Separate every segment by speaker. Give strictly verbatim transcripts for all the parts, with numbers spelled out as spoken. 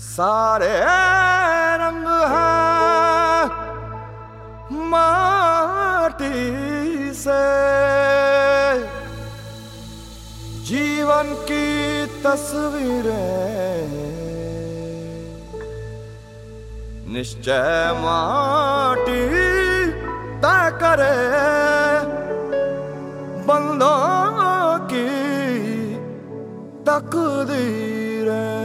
Speaker 1: सारे रंग हैं माटी से, जीवन की तस्वीरें निश्चय माटी तय करे बंदों की तकदीरें।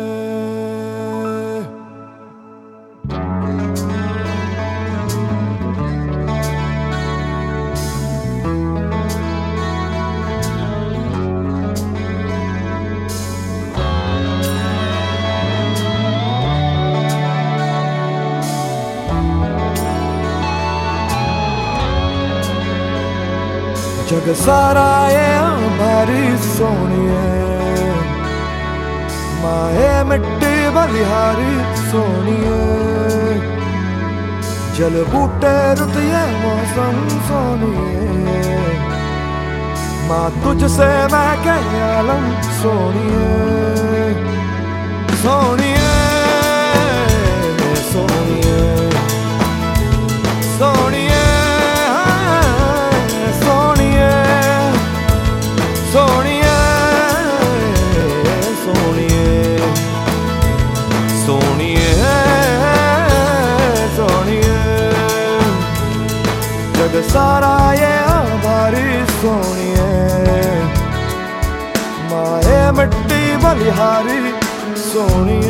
Speaker 1: जग सारा ये हमारी सोनिए, माए मिट्टी बलिहारी सोनिए, जल बूटे रुत ये मौसम सोनिए, माँ तुझसे मैं के आलम सोनिए, सोनिए सोनिए सोनिए सारा ये हमारी सोनिए, माए मिट्टी बलिहारी सोनिए।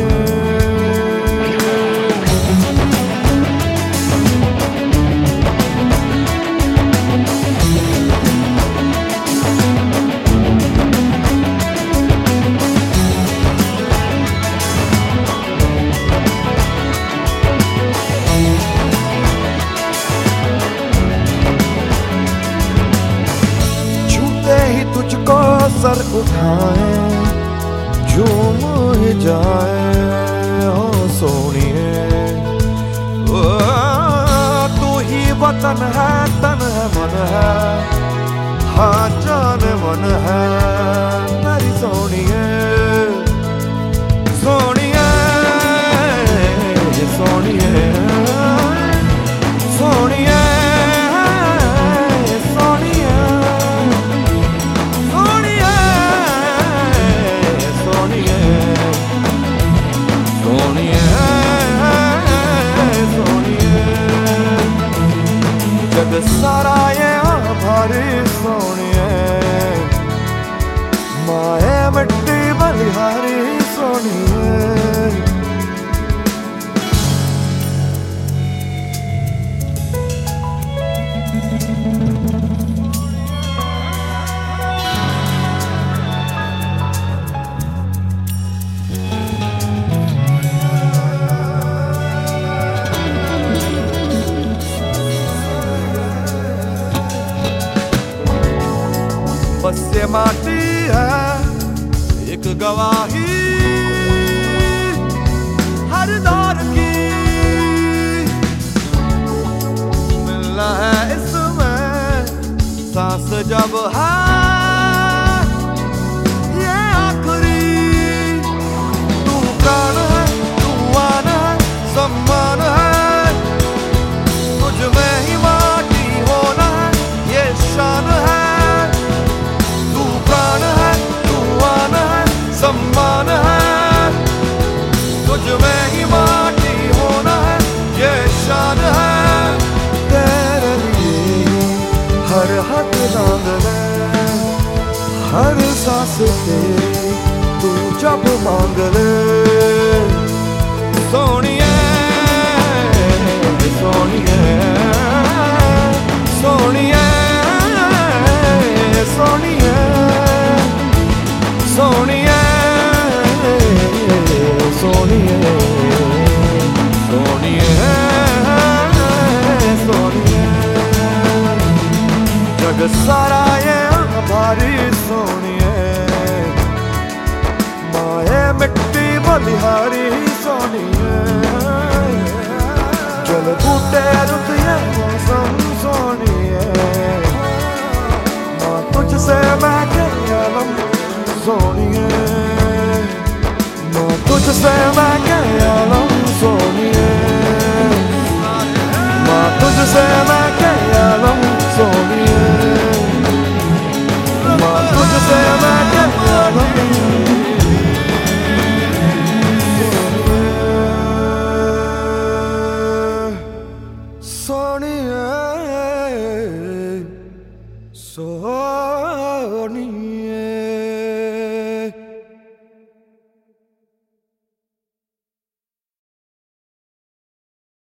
Speaker 1: तुझको सर उठाए झूम ही जाए हो सोनिए, तू ही वतन है तन है मन है, हाँ जान मन है मेरी सोनिए, सोनिए सोनिए सोनिए सारा ये हमारी सोनिए, माए मिट्टी बलिहारी सोनिए। बस ये माटी है एक गवाही हर दौर की, मिलना है इसमें सांस जब है ये आखिरी, तू प्राण है तू आन है सम्मान है, तुझ में ही माटी होना है ये शान है, सम्मान है, तुझ में ही माटी होना है ये शान है, तेरे लिए हर हक दांग ले, हर सांस तेरी तू जब मांग ले, सोनिए सोनिए सोनिए सोनिए सोनिए सोनिए सोनिए सोनिए, जग सारा ये हमारी सोनिए, माए मिट्टी बलिहारी सोनिए, जल बूटे रुत ये मौसम सोनिए, माँ तुझसे मैं के आलम सोनिए, माँ तुझसे मैं क्या लूं सोनिए, माँ तुझसे मैं क्या लूं